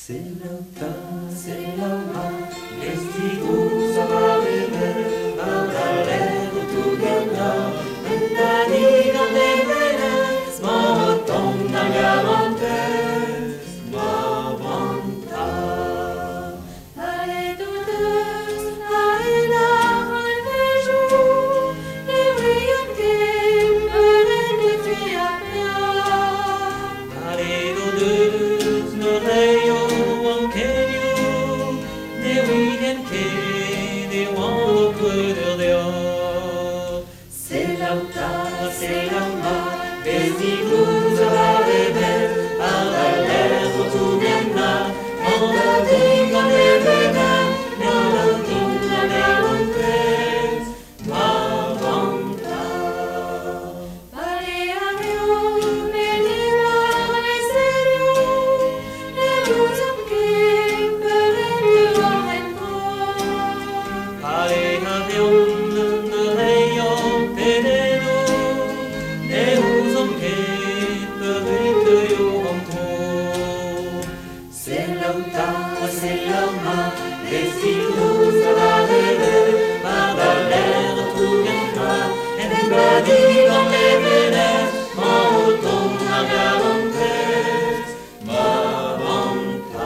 Selauta, selauta, vestidos amabile, aldalero tugenda, mentadiga nevenes, moton nagavantes, mavanta. Allez douteuse, allez là, alvejou, les brillantines, venez de filles à plat. Allez douteuse, nos rayons. Selauta, selauta, vestidos amabile, aldalero tugenda, mentadiga nevenes, moton nagavantes, mavanta. Allez à Léon, les divins, les sérieux, les rousseaux qui peuvent de Allez à Léon, le rayon pénélo, les rousseaux qui peuvent de Selauta, selauta, vestidos amabile, aldalero tugenda, mentadiga nevenes, moton nagavantes, mavanta.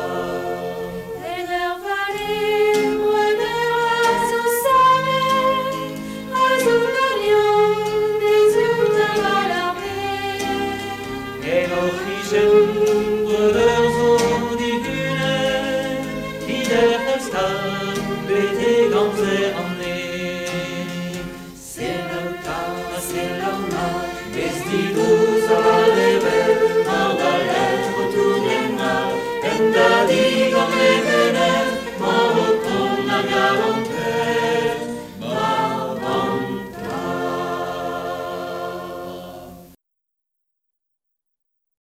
Et l'origine de leurs eaux divines, qui défestent l'été dans ses années. Selauta, selauta, vestidos amabile, aldalero tugenda, mentadiga nevenes.